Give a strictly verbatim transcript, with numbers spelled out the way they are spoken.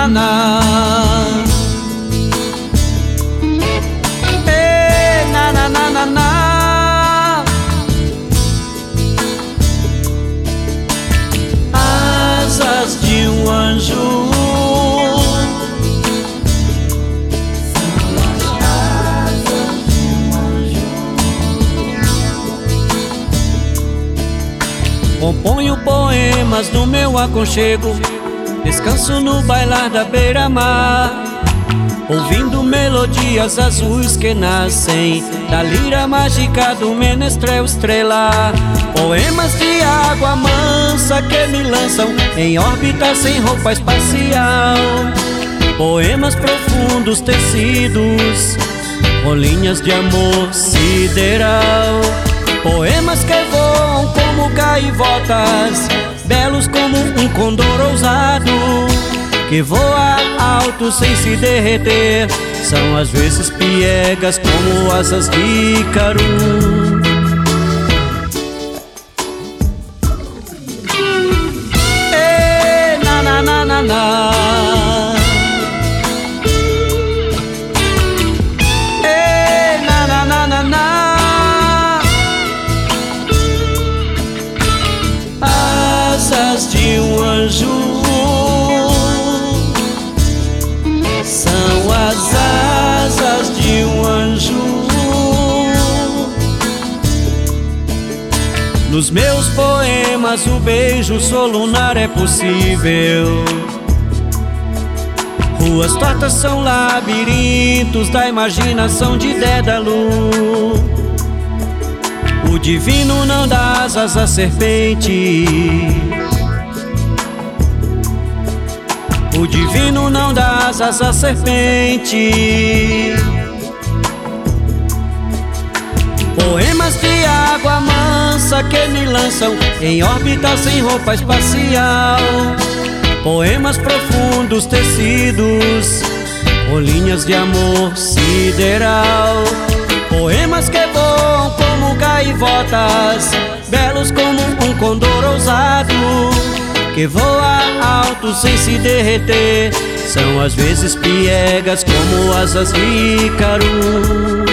na, na. Ei, na, na, na, na, na. Asas de um anjo. Componho poemas no meu aconchego, descanso no bailar da beira-mar, ouvindo melodias azuis que nascem da lira mágica do menestrel estrela. Poemas de água mansa que me lançam em órbita sem roupa espacial. Poemas profundos tecidos com linhas de amor sideral. Poemas que voam como gaivotas, belos como um condor ousado, que voa alto sem se derreter. São às vezes piegas como asas de Ícaro. Ei, na, na, na, na, na. Ei, na, na, na, na, na. Asas de um anjo são as asas de um anjo. Nos meus poemas o beijo solunar é possível. Ruas tortas são labirintos da imaginação de Dédalo. O divino não dá asas à serpente. O divino não dá asas à serpente. Poemas de água mansa que me lançam em órbita sem roupa espacial. Poemas profundos tecidos com linhas de amor sideral. Poemas que voam como gaivotas, belos como um condor ousado, que voa alto sem se derreter. São às vezes piegas como asas de Ícaro.